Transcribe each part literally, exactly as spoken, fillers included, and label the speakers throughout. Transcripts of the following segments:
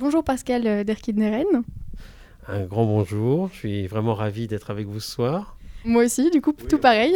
Speaker 1: bonjour Pascal euh, Derkidneren.
Speaker 2: Un grand bonjour, je suis vraiment ravi d'être avec vous ce soir.
Speaker 1: Moi aussi, du coup,
Speaker 2: Oui,
Speaker 1: tout pareil.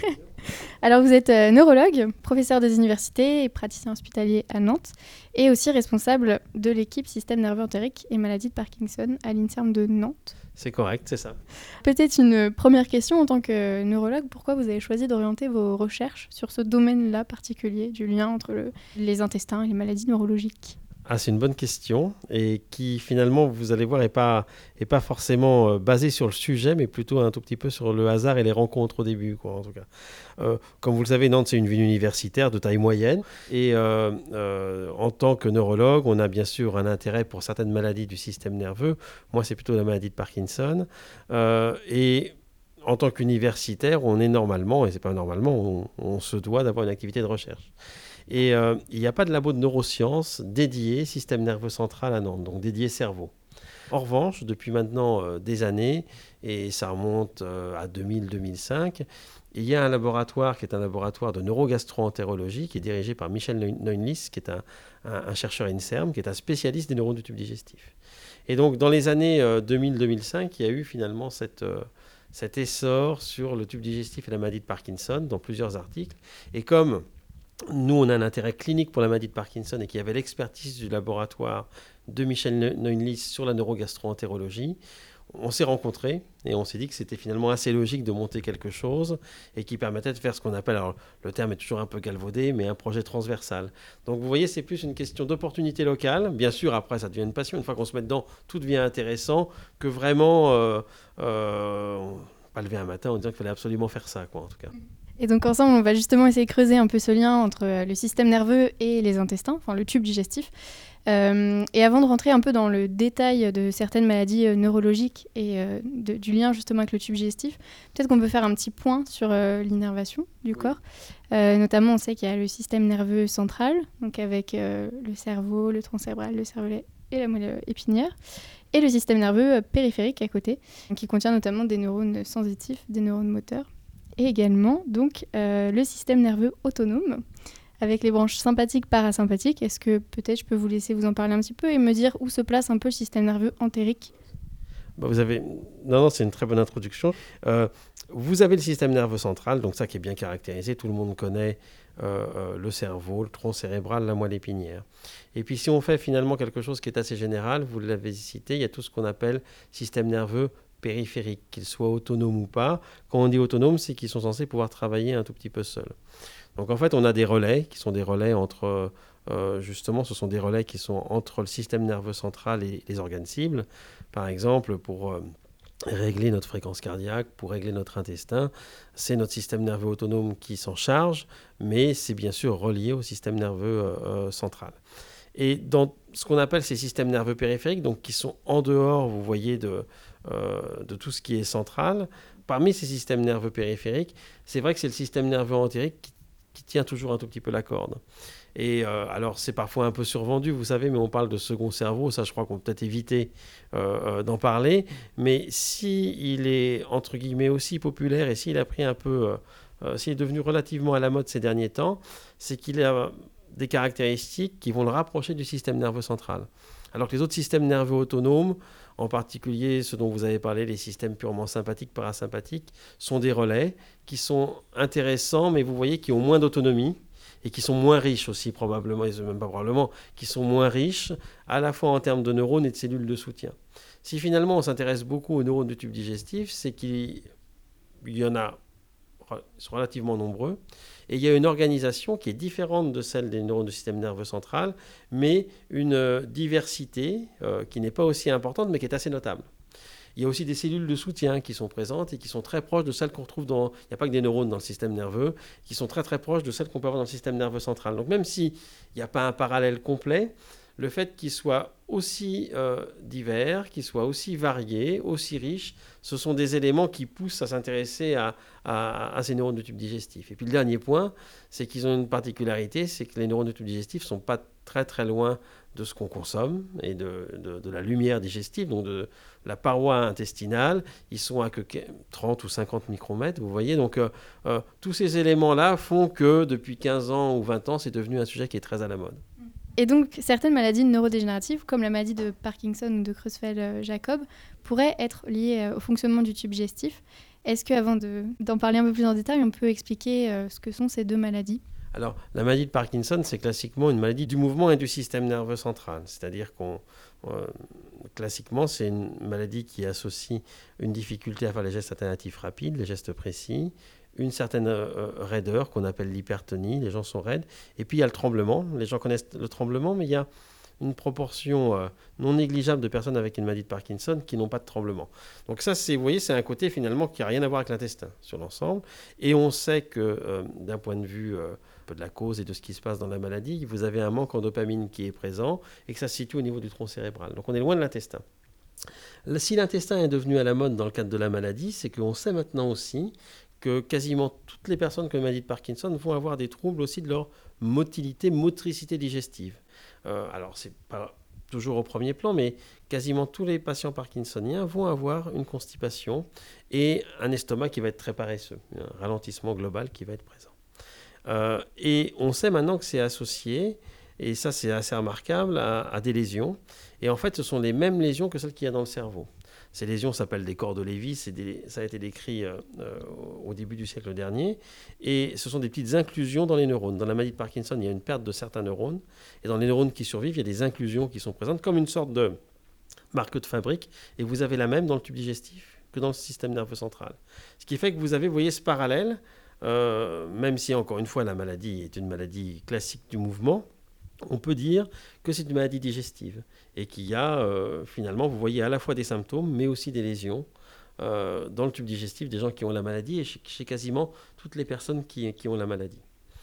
Speaker 1: Alors, vous êtes euh, neurologue, professeur des universités et praticien hospitalier à Nantes, et aussi responsable de l'équipe système nerveux entérique et maladie de Parkinson à l'INSERM de Nantes.
Speaker 2: C'est correct, c'est ça.
Speaker 1: Peut-être une première question en tant que neurologue, pourquoi vous avez choisi d'orienter vos recherches sur ce domaine-là particulier du lien entre le- les intestins et les maladies neurologiques ?
Speaker 2: Ah, c'est une bonne question et qui finalement, vous allez voir, n'est pas, est pas forcément euh, basée sur le sujet, mais plutôt un tout petit peu sur le hasard et les rencontres au début, quoi, en tout cas. Euh, comme vous le savez, Nantes, c'est une ville universitaire de taille moyenne. Et euh, euh, en tant que neurologue, on a bien sûr un intérêt pour certaines maladies du système nerveux. Moi, c'est plutôt la maladie de Parkinson. Euh, et en tant qu'universitaire, on est normalement, et c'est pas normalement, on, on se doit d'avoir une activité de recherche. Et euh, il n'y a pas de labo de neurosciences dédié système nerveux central à Nantes, donc dédié cerveau. En revanche, depuis maintenant euh, des années, et ça remonte euh, à deux mille deux mille cinq, il y a un laboratoire qui est un laboratoire de neurogastro-entérologie qui est dirigé par Michel Neunlis, qui est un, un, un chercheur INSERM, qui est un spécialiste des neurones du tube digestif. Et donc, dans les années euh, deux mille deux mille cinq, il y a eu finalement cette, euh, cet essor sur le tube digestif et la maladie de Parkinson dans plusieurs articles. Et comme nous, on a un intérêt clinique pour la maladie de Parkinson et qu'il y avait l'expertise du laboratoire de Michel Neunlis sur la neurogastro-entérologie, on s'est rencontrés et on s'est dit que c'était finalement assez logique de monter quelque chose et qui permettait de faire ce qu'on appelle, alors le terme est toujours un peu galvaudé, mais un projet transversal. Donc vous voyez, c'est plus une question d'opportunité locale. Bien sûr, après, ça devient une passion. Une fois qu'on se met dedans, tout devient intéressant que vraiment, euh, euh, pas lever un matin en disant qu'il fallait absolument faire ça, quoi, en tout cas.
Speaker 1: Et donc ensemble, on va justement essayer de creuser un peu ce lien entre euh, le système nerveux et les intestins, enfin le tube digestif. Euh, et avant de rentrer un peu dans le détail de certaines maladies euh, neurologiques et euh, de, du lien justement avec le tube digestif, peut-être qu'on peut faire un petit point sur euh, l'innervation du oui. corps. Euh, notamment, on sait qu'il y a le système nerveux central, donc avec euh, le cerveau, le tronc cérébral, le cervelet et la moelle épinière, et le système nerveux périphérique à côté, qui contient notamment des neurones sensitifs, des neurones moteurs. Et également donc, euh, le système nerveux autonome, avec les branches sympathiques, parasympathiques. Est-ce que peut-être je peux vous laisser vous en parler un petit peu et me dire où se place un peu le système nerveux entérique ?
Speaker 2: Bah vous avez... Non, non, c'est une très bonne introduction. Euh, vous avez le système nerveux central, donc ça qui est bien caractérisé. Tout le monde connaît euh, euh, le cerveau, le tronc cérébral, la moelle épinière. Et puis si on fait finalement quelque chose qui est assez général, vous l'avez cité, il y a tout ce qu'on appelle système nerveux périphériques, qu'ils soient autonomes ou pas. Quand on dit autonome, c'est qu'ils sont censés pouvoir travailler un tout petit peu seuls. Donc en fait, on a des relais qui sont des relais entre, euh, justement, ce sont des relais qui sont entre le système nerveux central et les organes cibles. Par exemple, pour euh, régler notre fréquence cardiaque, pour régler notre intestin, c'est notre système nerveux autonome qui s'en charge, mais c'est bien sûr relié au système nerveux euh, central. Et dans ce qu'on appelle ces systèmes nerveux périphériques, donc qui sont en dehors, vous voyez, de, euh, de tout ce qui est central, parmi ces systèmes nerveux périphériques, c'est vrai que c'est le système nerveux entérique qui, qui tient toujours un tout petit peu la corde. Et euh, alors, c'est parfois un peu survendu, vous savez, mais on parle de second cerveau, ça je crois qu'on peut peut-être éviter euh, d'en parler, mais s'il est, entre guillemets, aussi populaire et s'il a pris un peu, euh, s'il est devenu relativement à la mode ces derniers temps, c'est qu'il a des caractéristiques qui vont le rapprocher du système nerveux central. Alors que les autres systèmes nerveux autonomes, en particulier ceux dont vous avez parlé, les systèmes purement sympathiques, parasympathiques, sont des relais qui sont intéressants, mais vous voyez qui ont moins d'autonomie et qui sont moins riches aussi probablement, et même pas probablement, qui sont moins riches à la fois en termes de neurones et de cellules de soutien. Si finalement on s'intéresse beaucoup aux neurones du tube digestif, c'est qu'il y en a, ils sont relativement nombreux, et il y a une organisation qui est différente de celle des neurones du système nerveux central, mais une euh, diversité euh, qui n'est pas aussi importante, mais qui est assez notable. Il y a aussi des cellules de soutien qui sont présentes et qui sont très proches de celles qu'on retrouve dans... Il n'y a pas que des neurones dans le système nerveux, qui sont très très proches de celles qu'on peut avoir dans le système nerveux central. Donc même s'il n'y a pas un parallèle complet, le fait qu'ils soient aussi euh, divers, qu'ils soient aussi variés, aussi riches, ce sont des éléments qui poussent à s'intéresser à, à, à ces neurones de tube digestif. Et puis le dernier point, c'est qu'ils ont une particularité, c'est que les neurones de tube digestif ne sont pas très très loin de ce qu'on consomme et de, de, de la lumière digestive, donc de la paroi intestinale. Ils sont à que trente ou cinquante micromètres, vous voyez. Donc euh, euh, tous ces éléments-là font que depuis quinze ans ou vingt ans, c'est devenu un sujet qui est très à la mode.
Speaker 1: Et donc, certaines maladies neurodégénératives, comme la maladie de Parkinson ou de Creutzfeldt-Jakob, pourraient être liées euh, au fonctionnement du tube digestif. Est-ce qu'avant de, d'en parler un peu plus en détail, on peut expliquer euh, ce que sont ces deux maladies ?
Speaker 2: Alors, la maladie de Parkinson, c'est classiquement une maladie du mouvement et du système nerveux central. C'est-à-dire qu'on, euh, classiquement, c'est une maladie qui associe une difficulté à faire les gestes alternatifs rapides, les gestes précis, une certaine euh, raideur qu'on appelle l'hypertonie, les gens sont raides, et puis il y a le tremblement. Les gens connaissent le tremblement, mais il y a une proportion euh, non négligeable de personnes avec une maladie de Parkinson qui n'ont pas de tremblement. Donc ça, c'est, vous voyez, c'est un côté finalement qui n'a rien à voir avec l'intestin sur l'ensemble. Et on sait que euh, d'un point de vue euh, un peu de la cause et de ce qui se passe dans la maladie, vous avez un manque en dopamine qui est présent et que ça se situe au niveau du tronc cérébral. Donc on est loin de l'intestin. Si l'intestin est devenu à la mode dans le cadre de la maladie, c'est qu'on sait maintenant aussi que quasiment toutes les personnes qui ont une maladie de Parkinson vont avoir des troubles aussi de leur motilité, motricité digestive. Euh, alors, ce n'est pas toujours au premier plan, mais quasiment tous les patients parkinsoniens vont avoir une constipation et un estomac qui va être très paresseux, un ralentissement global qui va être présent. Euh, et on sait maintenant que c'est associé, et ça c'est assez remarquable, à, à des lésions. Et en fait, ce sont les mêmes lésions que celles qu'il y a dans le cerveau. Ces lésions s'appellent des corps de Lévis, c'est des, ça a été décrit euh, euh, au début du siècle dernier, et ce sont des petites inclusions dans les neurones. Dans la maladie de Parkinson, il y a une perte de certains neurones, et dans les neurones qui survivent, il y a des inclusions qui sont présentes, comme une sorte de marque de fabrique, et vous avez la même dans le tube digestif que dans le système nerveux central. Ce qui fait que vous avez, vous voyez, ce parallèle, euh, même si, encore une fois, la maladie est une maladie classique du mouvement, on peut dire que c'est une maladie digestive et qu'il y a euh, finalement, vous voyez à la fois des symptômes mais aussi des lésions euh, dans le tube digestif des gens qui ont la maladie et chez, chez quasiment toutes les personnes qui, qui ont la maladie.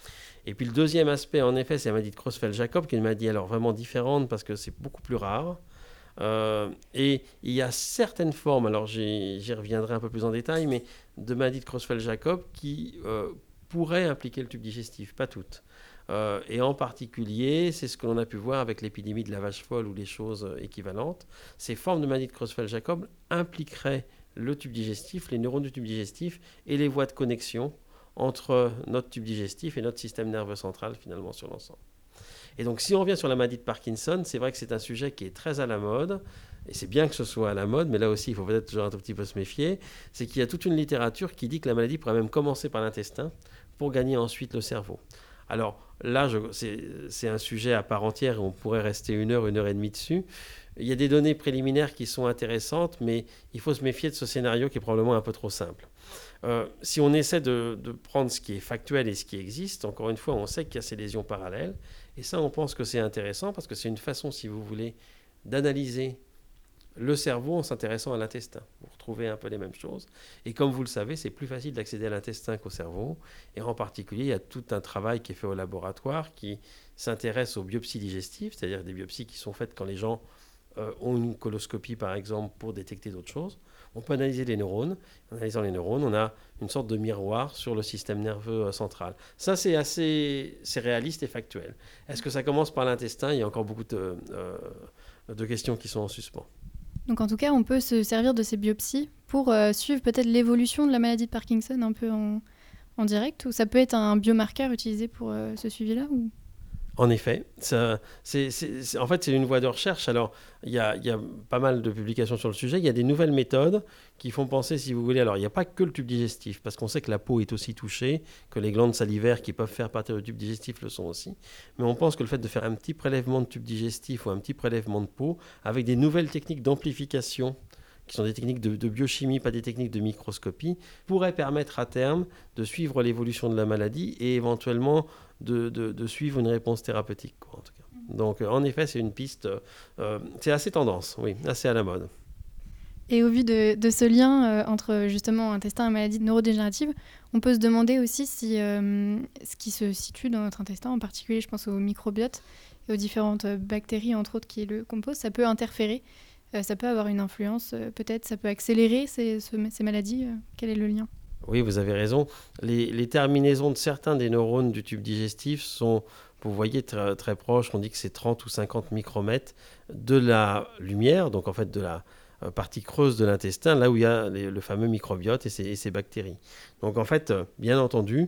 Speaker 2: Et puis le deuxième aspect, en effet, c'est la maladie de Creutzfeldt-Jakob, qui est une maladie alors vraiment différente parce que c'est beaucoup plus rare. Euh, et il y a certaines formes, alors j'y, j'y reviendrai un peu plus en détail, mais de maladie de Creutzfeldt-Jakob qui euh, pourraient impliquer le tube digestif, pas toutes. Euh, et en particulier, c'est ce que l'on a pu voir avec l'épidémie de la vache folle ou les choses équivalentes. Ces formes de maladie de Creutzfeldt-Jakob impliqueraient le tube digestif, les neurones du tube digestif et les voies de connexion entre notre tube digestif et notre système nerveux central finalement sur l'ensemble. Et donc si on revient sur la maladie de Parkinson, c'est vrai que c'est un sujet qui est très à la mode, et c'est bien que ce soit à la mode, mais là aussi il faut peut-être toujours un tout petit peu se méfier, c'est qu'il y a toute une littérature qui dit que la maladie pourrait même commencer par l'intestin pour gagner ensuite le cerveau. Alors là, je, c'est, c'est un sujet à part entière et on pourrait rester une heure, une heure et demie dessus. Il y a des données préliminaires qui sont intéressantes, mais il faut se méfier de ce scénario qui est probablement un peu trop simple. Euh, si on essaie de, de prendre ce qui est factuel et ce qui existe, encore une fois, on sait qu'il y a ces lésions parallèles. Et ça, on pense que c'est intéressant parce que c'est une façon, si vous voulez, d'analyser le cerveau en s'intéressant à l'intestin. Vous retrouvez un peu les mêmes choses. Et comme vous le savez, c'est plus facile d'accéder à l'intestin qu'au cerveau. Et en particulier, il y a tout un travail qui est fait au laboratoire qui s'intéresse aux biopsies digestives, c'est-à-dire des biopsies qui sont faites quand les gens euh, ont une coloscopie, par exemple, pour détecter d'autres choses. On peut analyser les neurones. En analysant les neurones, on a une sorte de miroir sur le système nerveux euh, central. Ça, c'est assez c'est réaliste et factuel. Est-ce que ça commence par l'intestin ? Il y a encore beaucoup de, euh, de questions qui sont en suspens.
Speaker 1: Donc en tout cas, on peut se servir de ces biopsies pour euh, suivre peut-être l'évolution de la maladie de Parkinson un peu en, en direct, ou ça peut être un biomarqueur utilisé pour euh, ce suivi-là ou...
Speaker 2: En effet, ça, c'est, c'est, c'est, en fait, c'est une voie de recherche. Alors, il y a, y a pas mal de publications sur le sujet. Il y a des nouvelles méthodes qui font penser, si vous voulez, alors il n'y a pas que le tube digestif, parce qu'on sait que la peau est aussi touchée, que les glandes salivaires qui peuvent faire partie du tube digestif le sont aussi. Mais on pense que le fait de faire un petit prélèvement de tube digestif ou un petit prélèvement de peau, avec des nouvelles techniques d'amplification, qui sont des techniques de, de biochimie, pas des techniques de microscopie, pourrait permettre à terme de suivre l'évolution de la maladie et éventuellement de, de, de suivre une réponse thérapeutique, quoi, en tout cas. Donc, euh, en effet, c'est une piste, euh, c'est assez tendance, oui, assez à la mode.
Speaker 1: Et au vu de, de ce lien euh, entre justement intestin et maladie neurodégénérative, on peut se demander aussi si euh, ce qui se situe dans notre intestin, en particulier, je pense au microbiote et aux différentes bactéries, entre autres, qui le composent, ça peut interférer. Euh, ça peut avoir une influence, euh, peut-être, ça peut accélérer ces, ce, ces maladies. Euh, quel est le lien ?
Speaker 2: Oui, vous avez raison. Les, les terminaisons de certains des neurones du tube digestif sont, vous voyez, très, très proches. On dit que c'est trente ou cinquante micromètres de la lumière, donc en fait de la euh, partie creuse de l'intestin, là où il y a les, le fameux microbiote et ses, et ses bactéries. Donc en fait, euh, bien entendu,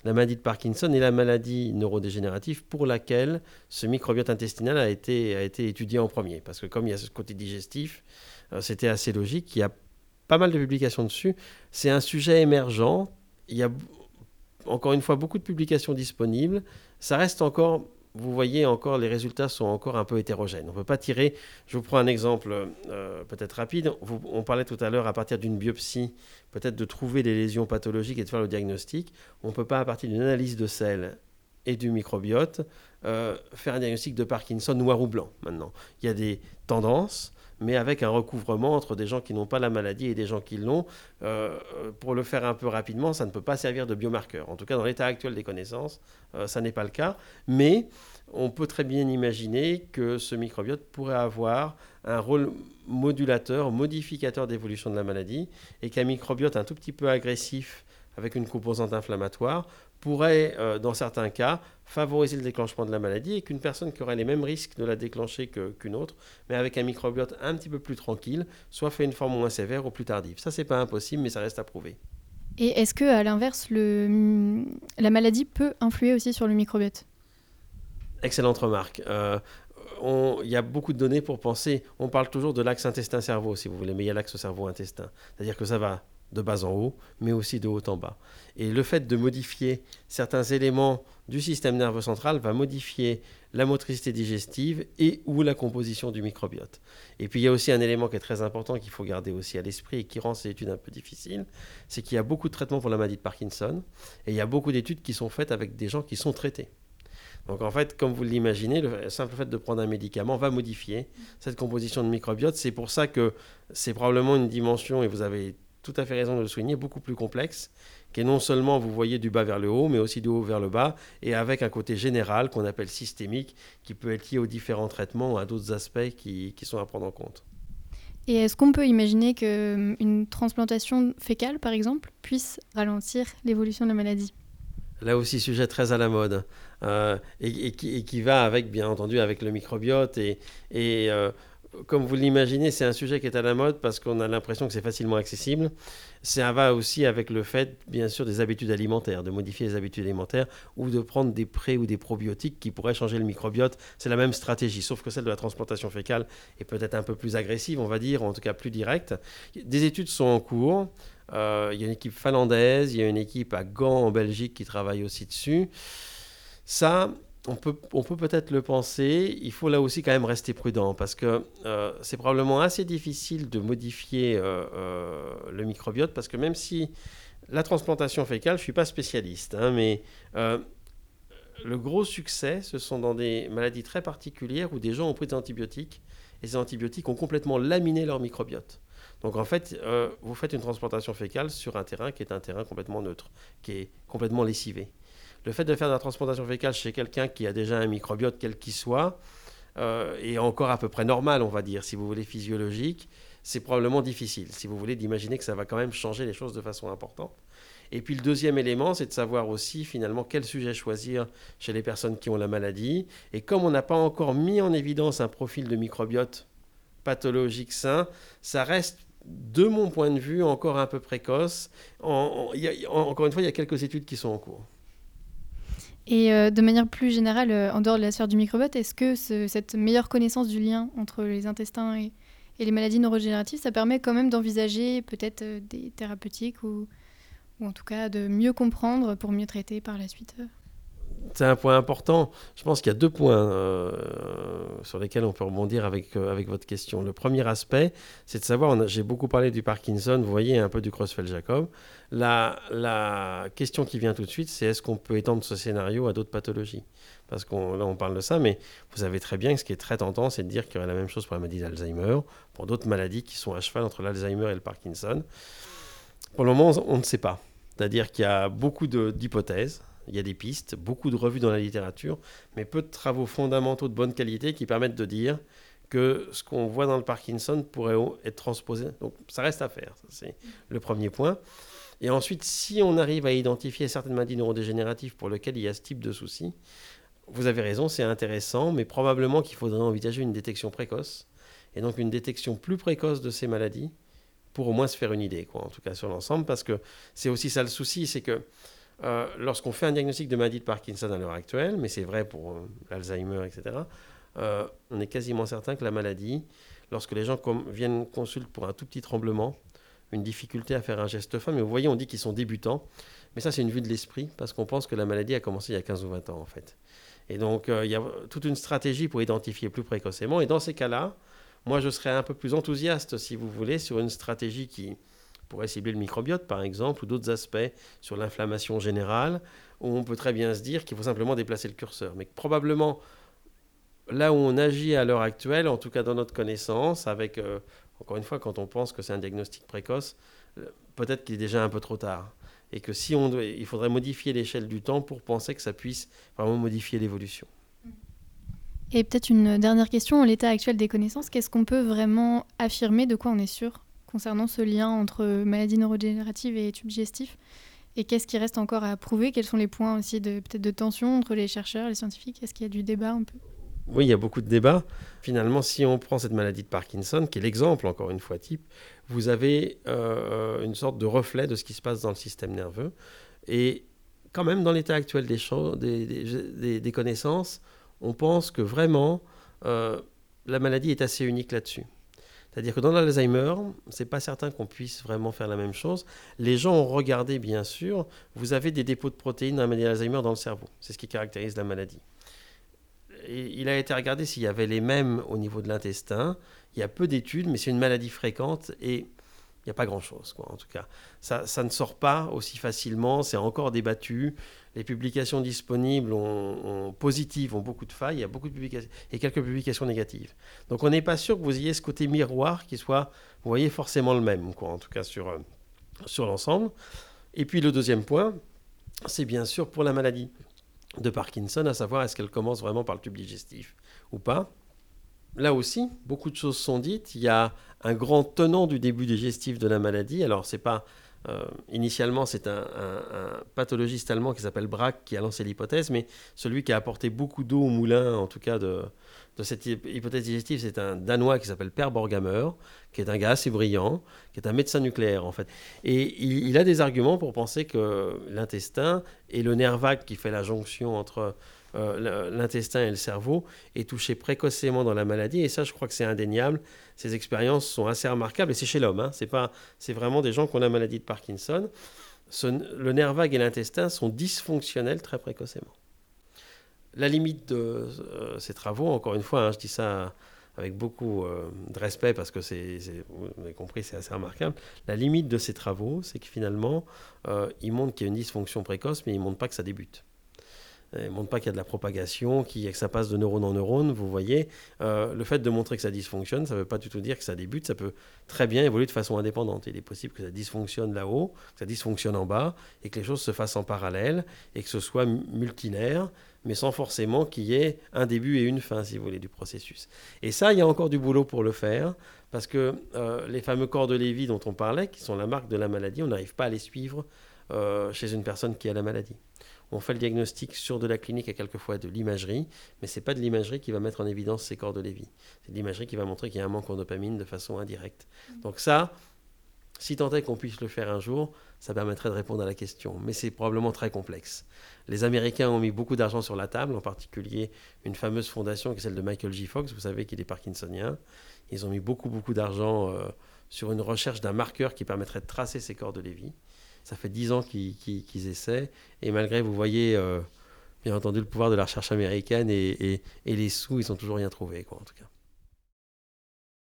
Speaker 2: la maladie de Parkinson est la maladie neurodégénérative pour laquelle ce microbiote intestinal a été, a été étudié en premier. Parce que comme il y a ce côté digestif, euh, c'était assez logique. Il y a pas mal de publications dessus. C'est un sujet émergent. Il y a encore une fois beaucoup de publications disponibles. Ça reste encore... Vous voyez encore, les résultats sont encore un peu hétérogènes. On ne peut pas tirer... Je vous prends un exemple euh, peut-être rapide. Vous, on parlait tout à l'heure, à partir d'une biopsie, peut-être de trouver les lésions pathologiques et de faire le diagnostic. On ne peut pas, à partir d'une analyse de sel et du microbiote, euh, faire un diagnostic de Parkinson noir ou blanc, maintenant. Il y a des tendances, mais avec un recouvrement entre des gens qui n'ont pas la maladie et des gens qui l'ont. Euh, pour le faire un peu rapidement, ça ne peut pas servir de biomarqueur. En tout cas, dans l'état actuel des connaissances, euh, ça n'est pas le cas. Mais on peut très bien imaginer que ce microbiote pourrait avoir un rôle modulateur, modificateur d'évolution de la maladie, et qu'un microbiote un tout petit peu agressif, avec une composante inflammatoire, pourrait, euh, dans certains cas, favoriser le déclenchement de la maladie, et qu'une personne qui aurait les mêmes risques de la déclencher que, qu'une autre, mais avec un microbiote un petit peu plus tranquille, soit fait une forme moins sévère ou plus tardive. Ça, c'est pas impossible, mais ça reste à prouver.
Speaker 1: Et est-ce que, à l'inverse, le... la maladie peut influer aussi sur le microbiote ?
Speaker 2: Excellente remarque. Euh, on, il y a beaucoup de données pour penser. On parle toujours de l'axe intestin-cerveau, si vous voulez, mais il y a l'axe cerveau-intestin. C'est-à-dire que ça va de bas en haut, mais aussi de haut en bas. Et le fait de modifier certains éléments du système nerveux central va modifier la motricité digestive et ou la composition du microbiote. Et puis il y a aussi un élément qui est très important qu'il faut garder aussi à l'esprit et qui rend ces études un peu difficiles, c'est qu'il y a beaucoup de traitements pour la maladie de Parkinson et il y a beaucoup d'études qui sont faites avec des gens qui sont traités. Donc en fait, comme vous l'imaginez, le simple fait de prendre un médicament va modifier cette composition de microbiote. C'est pour ça que c'est probablement une dimension, et vous avez tout à fait raison de le souligner, beaucoup plus complexe, qui est non seulement, vous voyez, du bas vers le haut, mais aussi du haut vers le bas, et avec un côté général qu'on appelle systémique, qui peut être lié aux différents traitements ou à d'autres aspects qui, qui sont à prendre en compte.
Speaker 1: Et est-ce qu'on peut imaginer qu'une transplantation fécale, par exemple, puisse ralentir l'évolution de la maladie ?
Speaker 2: Là aussi, sujet très à la mode, euh, et, et, qui, et qui va avec, bien entendu, avec le microbiote. Et, et euh, comme vous l'imaginez, c'est un sujet qui est à la mode parce qu'on a l'impression que c'est facilement accessible. Ça va aussi avec le fait, bien sûr, des habitudes alimentaires, de modifier les habitudes alimentaires ou de prendre des pré ou des probiotiques qui pourraient changer le microbiote. C'est la même stratégie, sauf que celle de la transplantation fécale est peut-être un peu plus agressive, on va dire, ou en tout cas plus directe. Des études sont en cours. Euh, il y a une équipe finlandaise, il y a une équipe à Gand en Belgique qui travaille aussi dessus. Ça, on peut, on peut peut-être le penser. Il faut là aussi quand même rester prudent parce que euh, c'est probablement assez difficile de modifier euh, euh, le microbiote parce que même si la transplantation fécale, je ne suis pas spécialiste, hein, mais euh, le gros succès, ce sont dans des maladies très particulières où des gens ont pris des antibiotiques et ces antibiotiques ont complètement laminé leur microbiote. Donc en fait, euh, vous faites une transplantation fécale sur un terrain qui est un terrain complètement neutre, qui est complètement lessivé. Le fait de faire de la transplantation fécale chez quelqu'un qui a déjà un microbiote quel qu'il soit, euh, est encore à peu près normal, on va dire, si vous voulez, physiologique, c'est probablement difficile, si vous voulez, d'imaginer que ça va quand même changer les choses de façon importante. Et puis le deuxième élément, c'est de savoir aussi finalement quel sujet choisir chez les personnes qui ont la maladie. Et comme on n'a pas encore mis en évidence un profil de microbiote pathologique sain, ça reste, de mon point de vue, encore un peu précoce. En, en, y a, en, encore une fois, il y a quelques études qui sont en cours.
Speaker 1: Et euh, de manière plus générale, euh, en dehors de la sphère du microbiote, est-ce que ce, cette meilleure connaissance du lien entre les intestins et, et les maladies neurodégénératives, ça permet quand même d'envisager peut-être euh, des thérapeutiques ou, ou en tout cas de mieux comprendre pour mieux traiter par la suite euh
Speaker 2: C'est un point important. Je pense qu'il y a deux points euh, sur lesquels on peut rebondir avec, euh, avec votre question. Le premier aspect, c'est de savoir, on a, j'ai beaucoup parlé du Parkinson, vous voyez, un peu du Creutzfeldt-Jakob. La, la question qui vient tout de suite, c'est est-ce qu'on peut étendre ce scénario à d'autres pathologies ? Parce que là, on parle de ça, mais vous savez très bien que ce qui est très tentant, c'est de dire qu'il y aurait la même chose pour la maladie d'Alzheimer, pour d'autres maladies qui sont à cheval entre l'Alzheimer et le Parkinson. Pour le moment, on ne sait pas. C'est-à-dire qu'il y a beaucoup de, d'hypothèses. Il y a des pistes, beaucoup de revues dans la littérature, mais peu de travaux fondamentaux de bonne qualité qui permettent de dire que ce qu'on voit dans le Parkinson pourrait être transposé. Donc ça reste à faire, ça, c'est le premier point. Et ensuite, si on arrive à identifier certaines maladies neurodégénératives pour lesquelles il y a ce type de soucis, vous avez raison, c'est intéressant, mais probablement qu'il faudrait envisager une détection précoce, et donc une détection plus précoce de ces maladies, pour au moins se faire une idée, quoi, en tout cas sur l'ensemble, parce que c'est aussi ça le souci, c'est que euh, lorsqu'on fait un diagnostic de maladie de Parkinson à l'heure actuelle, mais c'est vrai pour euh, l'Alzheimer, et cetera, euh, on est quasiment certain que la maladie, lorsque les gens com- viennent consulter pour un tout petit tremblement, une difficulté à faire un geste fin, mais vous voyez, on dit qu'ils sont débutants, mais ça c'est une vue de l'esprit, parce qu'on pense que la maladie a commencé il y a quinze ou vingt ans en fait. Et donc euh, il y a toute une stratégie pour identifier plus précocement, et dans ces cas-là, moi je serais un peu plus enthousiaste, si vous voulez, sur une stratégie qui pourrait cibler le microbiote par exemple, ou d'autres aspects sur l'inflammation générale, où on peut très bien se dire qu'il faut simplement déplacer le curseur. Mais probablement, là où on agit à l'heure actuelle, en tout cas dans notre connaissance, avec, euh, encore une fois, quand on pense que c'est un diagnostic précoce, euh, peut-être qu'il est déjà un peu trop tard. Et que si on doit, il faudrait modifier l'échelle du temps pour penser que ça puisse vraiment modifier l'évolution.
Speaker 1: Et peut-être une dernière question, en l'état actuel des connaissances, qu'est-ce qu'on peut vraiment affirmer, de quoi on est sûr concernant ce lien entre maladie neurodégénérative et tube digestif? Et qu'est-ce qui reste encore à prouver? Quels sont les points aussi de, peut-être de tension entre les chercheurs, les scientifiques? Est-ce qu'il y a du débat un peu?
Speaker 2: Oui, il y a beaucoup de débats. Finalement, si on prend cette maladie de Parkinson, qui est l'exemple, encore une fois, type, vous avez euh, une sorte de reflet de ce qui se passe dans le système nerveux. Et quand même, dans l'état actuel des, choses, des, des, des, des connaissances, on pense que vraiment, euh, la maladie est assez unique là-dessus. C'est-à-dire que dans l'Alzheimer, ce n'est pas certain qu'on puisse vraiment faire la même chose. Les gens ont regardé, bien sûr, vous avez des dépôts de protéines dans la maladie d'Alzheimer dans le cerveau. C'est ce qui caractérise la maladie. Et il a été regardé s'il y avait les mêmes au niveau de l'intestin. Il y a peu d'études, mais c'est une maladie fréquente et il n'y a pas grand-chose, quoi, en tout cas. Ça, ça ne sort pas aussi facilement, c'est encore débattu. Les publications disponibles ont, ont, positives ont beaucoup de failles, il y a beaucoup de publications et quelques publications négatives. Donc on n'est pas sûr que vous ayez ce côté miroir qui soit, vous voyez, forcément le même, quoi, en tout cas sur, euh, sur l'ensemble. Et puis le deuxième point, c'est bien sûr pour la maladie de Parkinson, à savoir est-ce qu'elle commence vraiment par le tube digestif ou pas. Là aussi, beaucoup de choses sont dites. Il y a un grand tenant du début digestif de la maladie. Alors, c'est pas... Euh, initialement, c'est un, un, un pathologiste allemand qui s'appelle Brack qui a lancé l'hypothèse, mais celui qui a apporté beaucoup d'eau au moulin, en tout cas, de, de cette hypothèse digestive, c'est un Danois qui s'appelle Per Borghammer, qui est un gars assez brillant, qui est un médecin nucléaire, en fait. Et il, il a des arguments pour penser que l'intestin et le nerf vague qui fait la jonction entre... Euh, l'intestin et le cerveau est touché précocement dans la maladie, et ça je crois que c'est indéniable. Ces expériences sont assez remarquables, et c'est chez l'homme, hein. c'est, pas, c'est vraiment des gens qui ont la maladie de Parkinson. Ce, le nerf vague et l'intestin sont dysfonctionnels très précocement. La limite de euh, ces travaux, encore une fois, hein, je dis ça avec beaucoup euh, de respect parce que c'est, c'est, vous avez compris, c'est assez remarquable. La limite de ces travaux, c'est que finalement, euh, ils montrent qu'il y a une dysfonction précoce, mais ils ne montrent pas que ça débute. Il ne montre pas qu'il y a de la propagation, qu'il y a, que ça passe de neurone en neurone, vous voyez. Euh, le fait de montrer que ça dysfonctionne, ça ne veut pas du tout dire que ça débute, ça peut très bien évoluer de façon indépendante. Il est possible que ça dysfonctionne là-haut, que ça dysfonctionne en bas, et que les choses se fassent en parallèle, et que ce soit multinaire, mais sans forcément qu'il y ait un début et une fin, si vous voulez, du processus. Et ça, il y a encore du boulot pour le faire, parce que euh, les fameux corps de Lévy dont on parlait, qui sont la marque de la maladie, on n'arrive pas à les suivre euh, chez une personne qui a la maladie. On fait le diagnostic sur de la clinique et quelquefois de l'imagerie, mais ce n'est pas de l'imagerie qui va mettre en évidence ces corps de Lévy. C'est de l'imagerie qui va montrer qu'il y a un manque en dopamine de façon indirecte. Mmh. Donc ça, si tant est qu'on puisse le faire un jour, ça permettrait de répondre à la question. Mais c'est probablement très complexe. Les Américains ont mis beaucoup d'argent sur la table, en particulier une fameuse fondation qui est celle de Michael J. Fox, vous savez qu'il est parkinsonien. Ils ont mis beaucoup, beaucoup d'argent euh, sur une recherche d'un marqueur qui permettrait de tracer ces corps de Lévy. Ça fait dix ans qu'ils, qu'ils, qu'ils essaient. Et malgré, vous voyez, euh, bien entendu, le pouvoir de la recherche américaine et, et, et les sous, ils n'ont toujours rien trouvé, quoi, en tout cas.